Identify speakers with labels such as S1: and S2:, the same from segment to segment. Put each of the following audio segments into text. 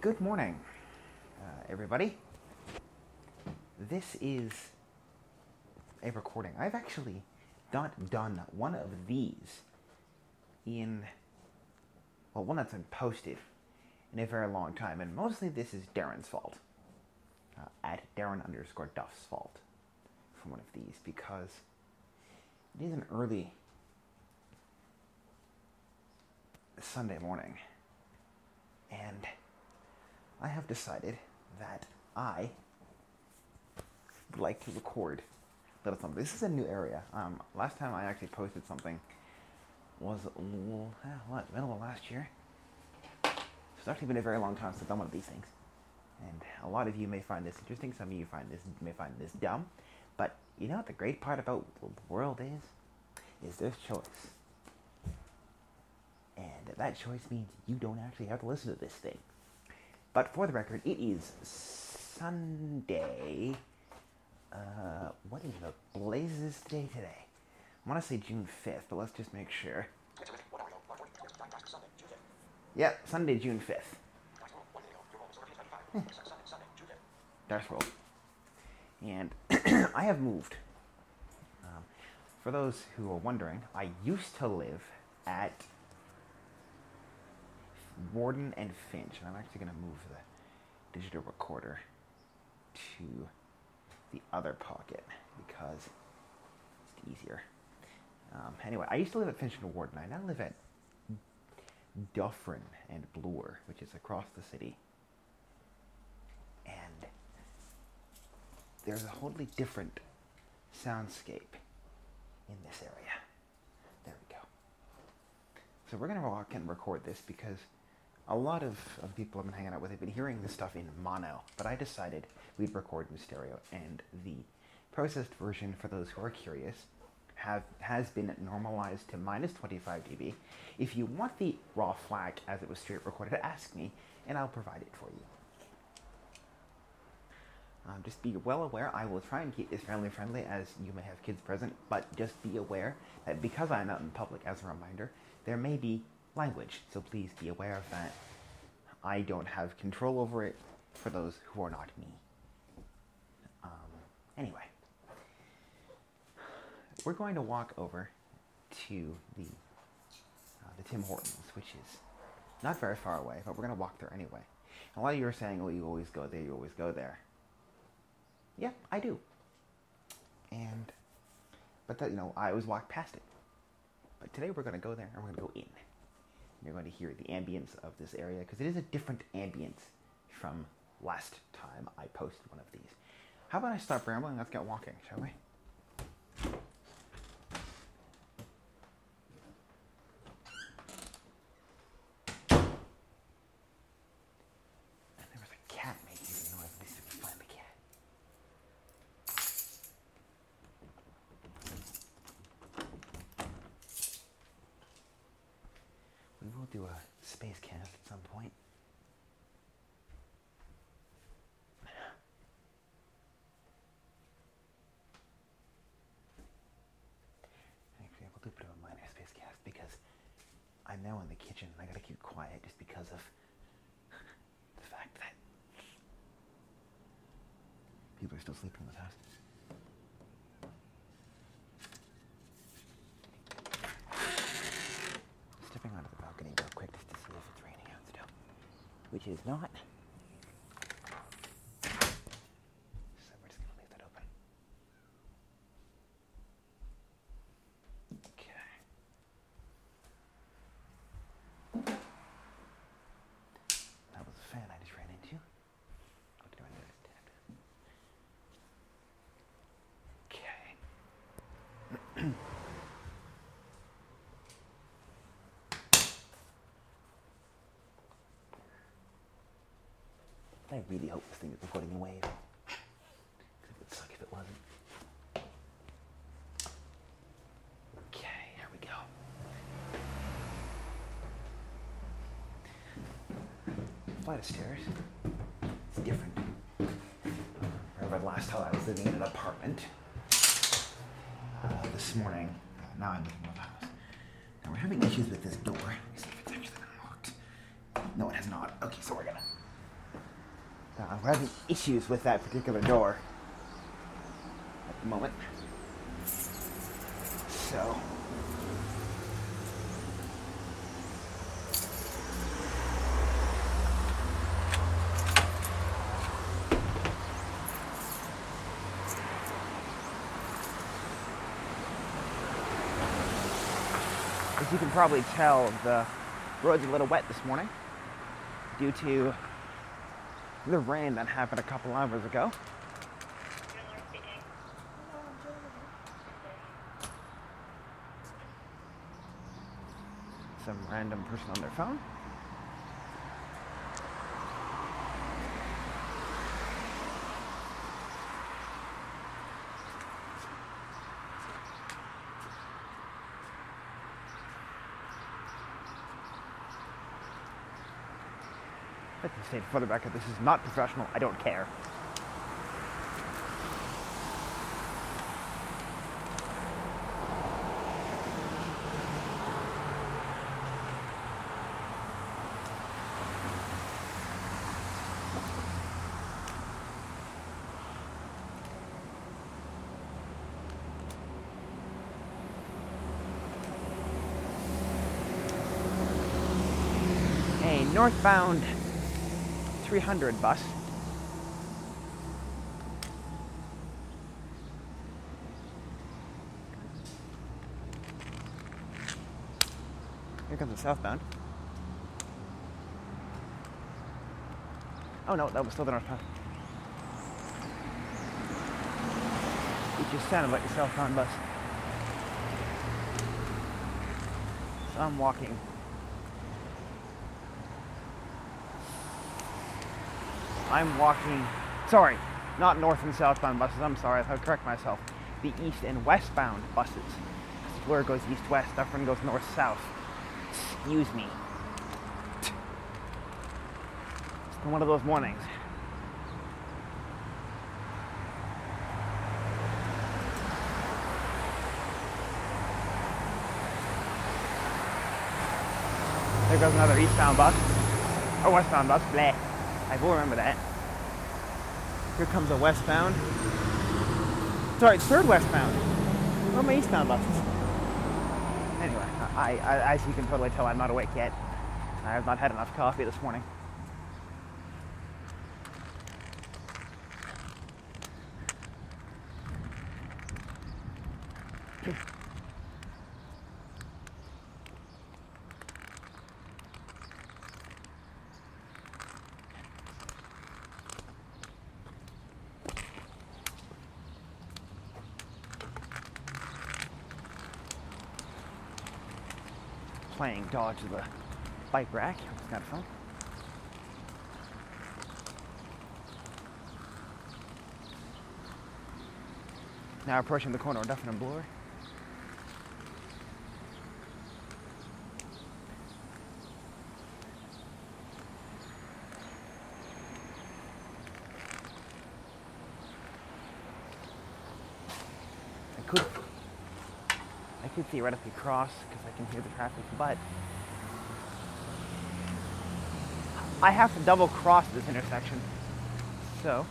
S1: Good morning, everybody. This is a recording. I've actually not done one of these one that's been posted in a very long time, and mostly this is Darren's fault, at Darren_Duff's fault for one of these, because it is an early Sunday morning, and I have decided that I would like to record a little something. This is a new area. Last time I actually posted something was middle of last year. So it's actually been a very long time since I've done one of these things. And a lot of you may find this interesting. Some of you may find this dumb. But you know what the great part about the world is there's choice. And that choice means you don't actually have to listen to this thing. But for the record, it is Sunday. What is the blazes today? I want to say June 5th, but let's just make sure. Yep, Sunday, June 5th. Dice roll. And I have moved. For those who are wondering, I used to live at Warden and Finch, and I'm actually going to move the digital recorder to the other pocket because it's easier. Anyway, I used to live at Finch and Warden. I now live at Dufferin and Bloor, which is across the city. And there's a wholly different soundscape in this area. There we go. So we're going to walk and record this because a lot of people I've been hanging out with have been hearing this stuff in mono, but I decided we'd record in stereo, and the processed version, for those who are curious, has been normalized to minus 25 dB. If you want the raw FLAC as it was straight recorded, ask me, and I'll provide it for you. Just be well aware, I will try and keep this family friendly as you may have kids present, but just be aware that because I'm out in public, as a reminder, there may be language, so please be aware of that. I don't have control over it for those who are not me. Anyway, we're going to walk over to the Tim Hortons, which is not very far away, but we're going to walk there anyway. And a lot of you are saying, "Oh, you always go there. You always go there." Yeah, I do. But that, I always walk past it. But today we're going to go there and we're going to go in. You're going to hear the ambience of this area because it is a different ambience from last time I posted one of these. How about I stop rambling? Let's get walking, shall we? And there was a cat making a noise. Let me see if we find the cat. We will do a space cast at some point. Actually, we'll do a bit of a minor space cast because I'm now in the kitchen and I gotta keep quiet just because of the fact that people are still sleeping in this house. Stepping onto the balcony real quick just to see if it's raining out still, which is not. So we're just gonna leave that open. Okay. That was a fan I just ran into. What do I do instead? Okay. I really hope this thing is recording in wave. Because it would suck if it wasn't. Okay, here we go. Flight of stairs. It's different. Remember the last time I was living in an apartment. This morning. Now I'm living in a house. Now we're having issues with this door. Let me see if it's actually been locked. No, it has not. Okay, so we're gonna We're having issues with that particular door at the moment. So... as you can probably tell, the road's a little wet this morning due to the rain that happened a couple hours ago. Some random person on their phone. I can state for the record, this is not professional. I don't care. A northbound 300 bus. Here comes the southbound. Oh no, that was still the northbound. It just sounded like a southbound bus. So I'm walking. Sorry, not north and southbound buses, I'm sorry, I'll correct myself. The east and westbound buses. Explorer goes east-west, Dufferin goes north-south. Excuse me. It's been one of those mornings. There goes another eastbound bus. Or westbound bus, bleh. I will remember that. Here comes a westbound. Sorry, third westbound. Where are my eastbound buses? Anyway, as you can totally tell, I'm not awake yet. I have not had enough coffee this morning. Playing dodge the bike rack. It's kind of fun. Now approaching the corner of Dufferin and Bloor. I could theoretically cross because I can hear the traffic, but I have to double cross this intersection. So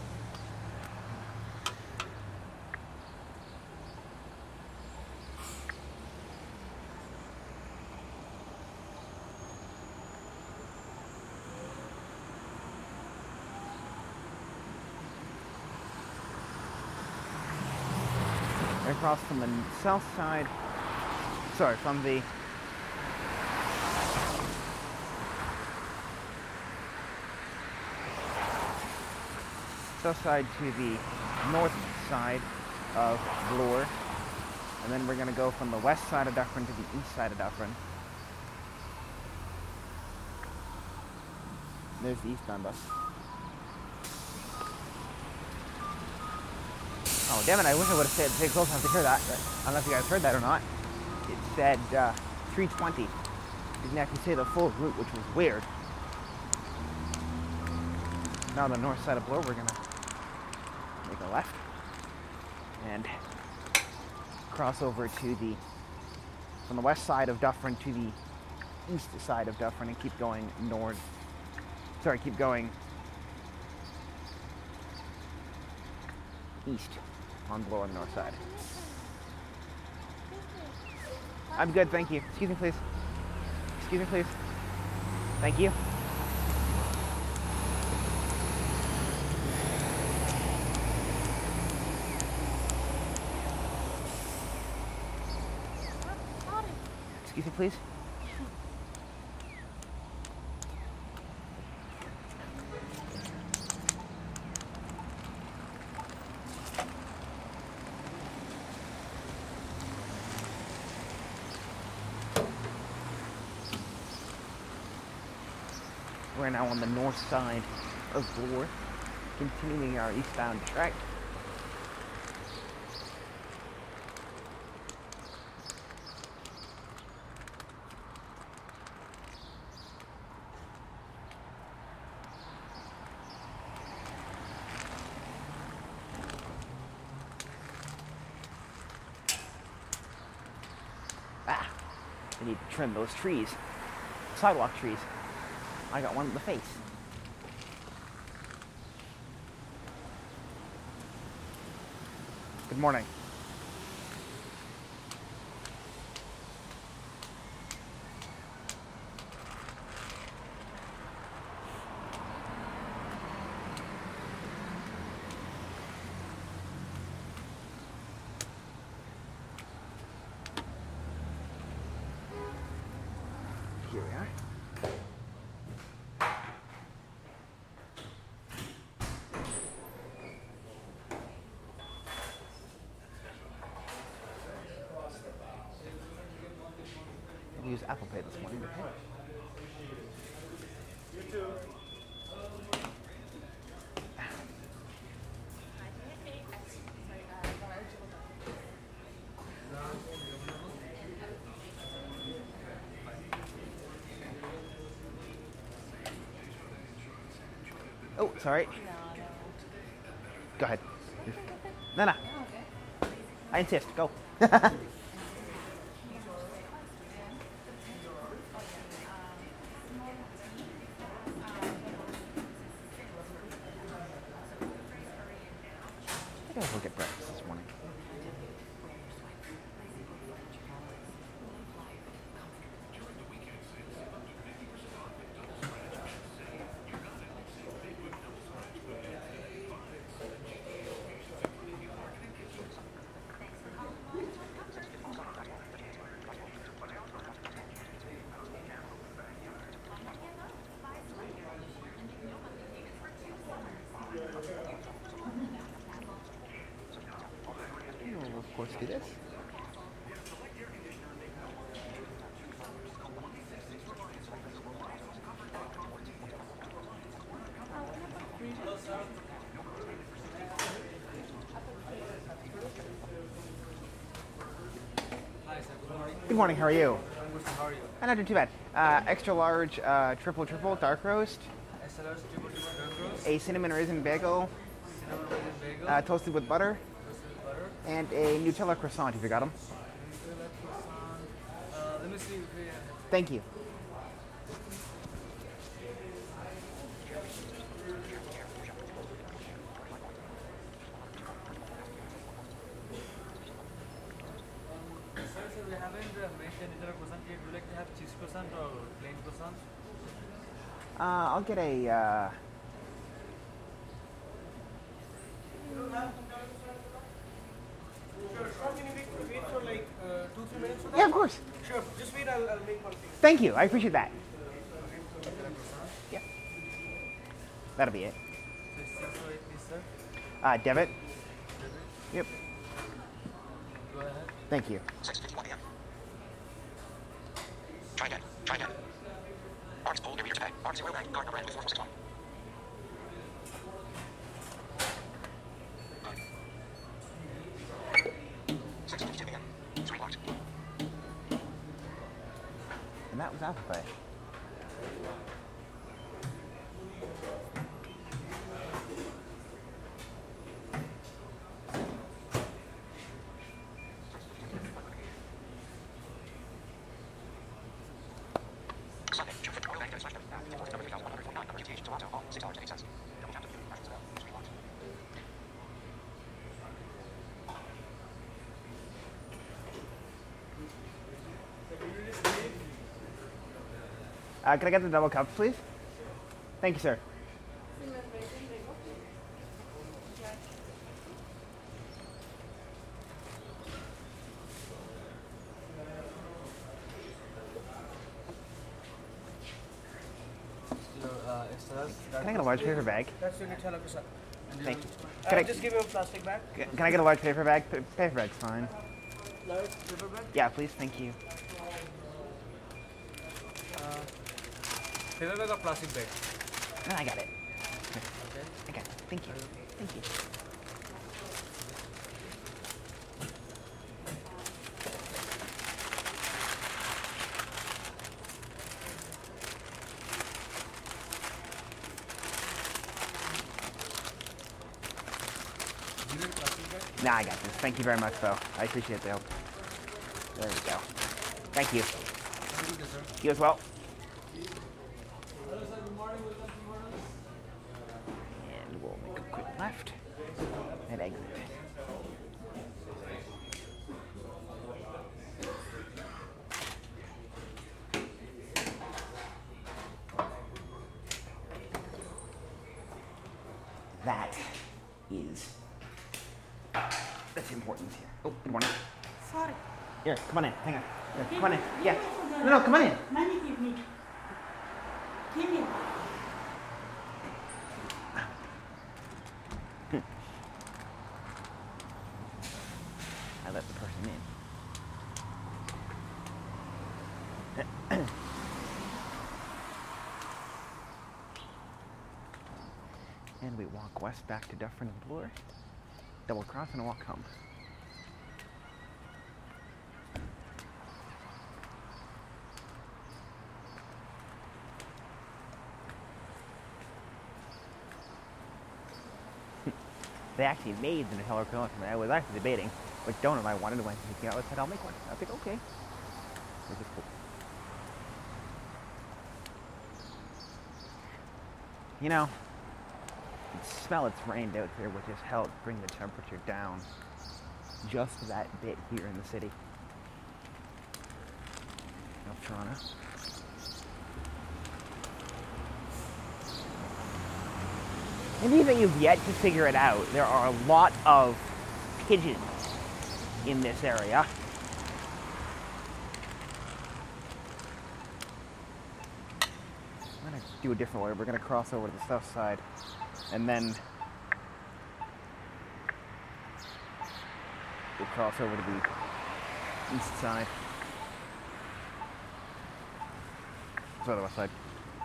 S1: across from the south side, from the south side to the north side of Bloor, and then we're going to go from the west side of Dufferin to the east side of Dufferin. There's the eastbound bus. Oh, damn it, I wish I would have stayed close enough to hear that, but I don't know if you guys heard that or not. It said 320. It didn't actually say the full route, which was weird. Now on the north side of Bloor, we're going to make a left and cross over to from the west side of Dufferin to the east side of Dufferin and keep going east on Lower North Side. I'm good, thank you. Excuse me, please. Excuse me, please. Thank you. Excuse me, please. We're now on the north side of Bloor, continuing our eastbound trek. Ah, I need to trim those trees, sidewalk trees. I got one in the face. Good morning. Here we are. I used Apple Pay this morning, but hey. You too. Oh, sorry. Go ahead. No. I insist. Go. I think I'll go get breakfast this morning. We'll of course do this. Good morning, how are you?
S2: I'm good, how are you?
S1: Not doing too bad. Extra large, triple, dark roast,
S2: SLR's triple dark roast,
S1: a cinnamon raisin bagel,
S2: cinnamon raisin bagel,
S1: toasted with butter,
S2: toasted with butter,
S1: and a Nutella croissant if you got them.
S2: Nutella croissant. Let me see if we have.
S1: Thank you.
S2: Sorry, sir, we haven't made the Nutella croissant yet. Would you like to have cheese croissant or plain croissant?
S1: I'll get a,
S3: Sure. Can you wait for like 2-3 minutes for that?
S1: yeah, of course.
S3: Sure. Just wait. I'll make one thing.
S1: Thank you, I appreciate that.
S2: Nutella croissant.
S1: Yeah. That'll be it.
S2: So it's 608, please, sir.
S1: Debit?
S2: Debit.
S1: Yep.
S2: Go ahead.
S1: Thank you.
S4: 6:51 a.m. Try again. Try again. Marks pulled near your today. Marks 0 bank. Card number ends with 4461.
S1: And that was Apple Pay.
S4: Sunday, June 5th, Royal Bank, Dennis Number 3,149, number UTH, Toronto.
S1: Can I get the double cups, please? Thank you, sir. Can I get a large paper bag?
S3: That's your Nutella croissant.
S1: Thank you. Can I,
S3: Just give me a plastic bag.
S1: can I get a large paper bag? Paper bag's fine.
S3: Large paper bag.
S1: Yeah, please. Thank you.
S2: Paper bag or plastic bag?
S1: No, I got it.
S2: Okay.
S1: I got it. Thank you. Thank you.
S2: Do you need plastic bag?
S1: Nah, I got this. Thank you very much, though. I appreciate the help. There we go. Thank you.
S2: Have a good day, sir.
S1: You as well.
S2: Hello, sir. Good morning. Welcome to Morals.
S1: And we'll make a quick left and exit. That is that's important here. Oh, good morning.
S5: Sorry.
S1: Here, come on in. Hang on. Here, come on in. Yeah. No, come on in.
S5: Money give me. Give me.
S1: I let the person in. And we walk west back to Dufferin and Bloor. Double cross and walk home. They actually made the Nutella cone for me. I was actually debating which donut I wanted when he said I'll make one. I was like, okay. Which is cool. You know, you can smell it's rained out there, which has helped bring the temperature down just that bit here in the city of Toronto. And even you've yet to figure it out, there are a lot of pigeons in this area. I'm going to do a different way. We're going to cross over to the south side and then we'll cross over to the east side. Sorry, the west side.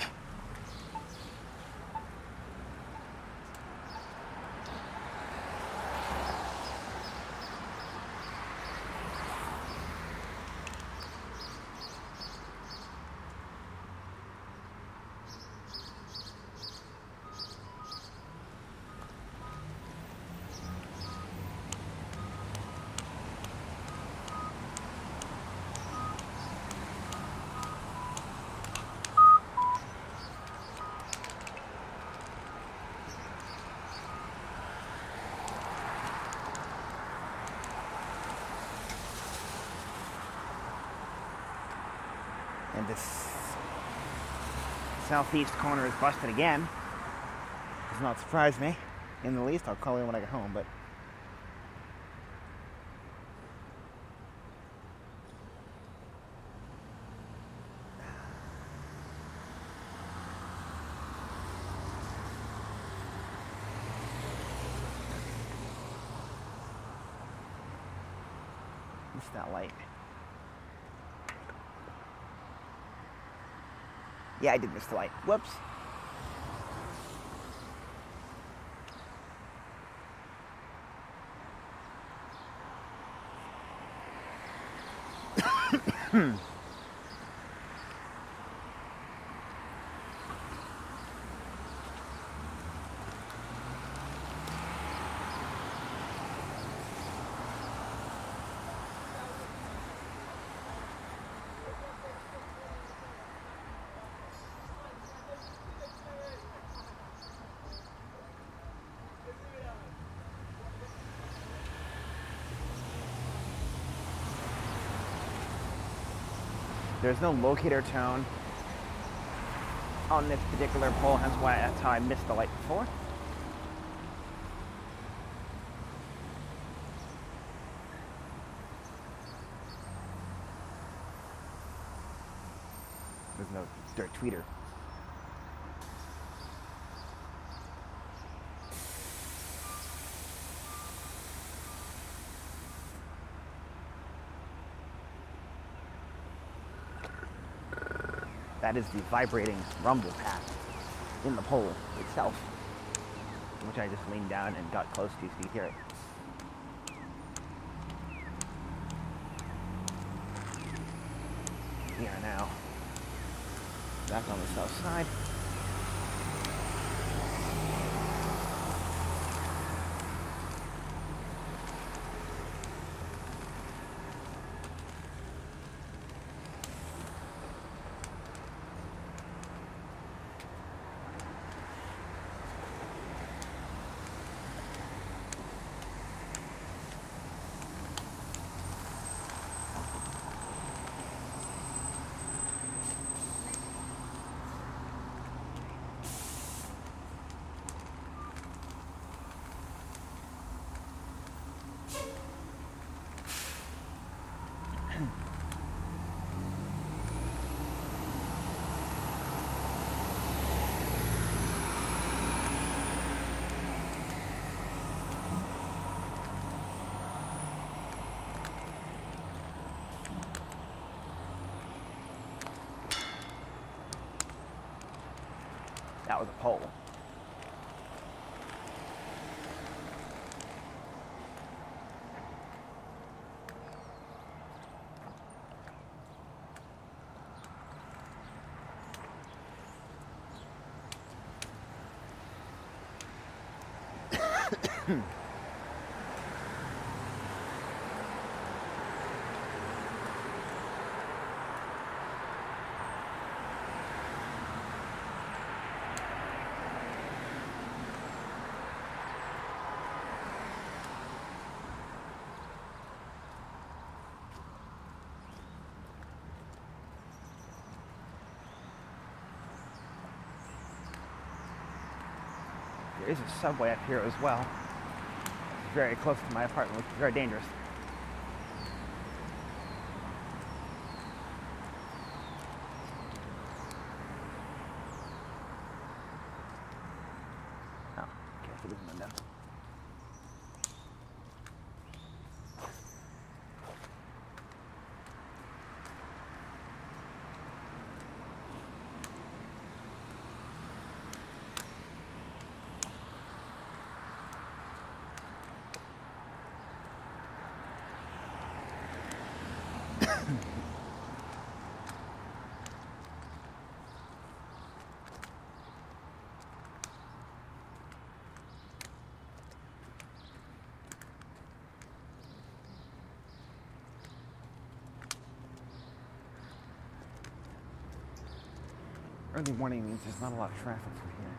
S1: And this southeast corner is busted again. Does not surprise me in the least. I'll call you when I get home, but missed that light. Yeah, I did miss the light. Whoops. There's no locator tone on this particular pole, hence why that's how I missed the light before. There's no dirt tweeter. That is the vibrating rumble pack in the pole itself, which I just leaned down and got close to so you hear it. We are now back on the south side. That was a pole. There is a subway up here as well. It's very close to my apartment, which is very dangerous. Oh, okay, so this is window. Early morning means there's not a lot of traffic through here.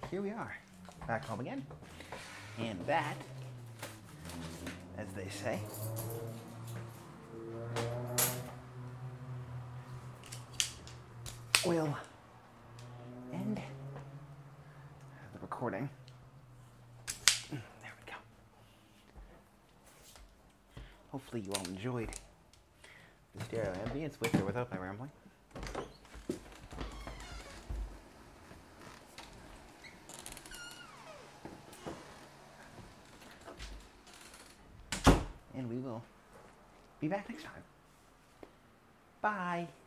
S1: here we are, back home again. And that, as they say, will end the recording. There we go. Hopefully you all enjoyed the stereo ambience with or without my rambling. And we will be back next time. Bye.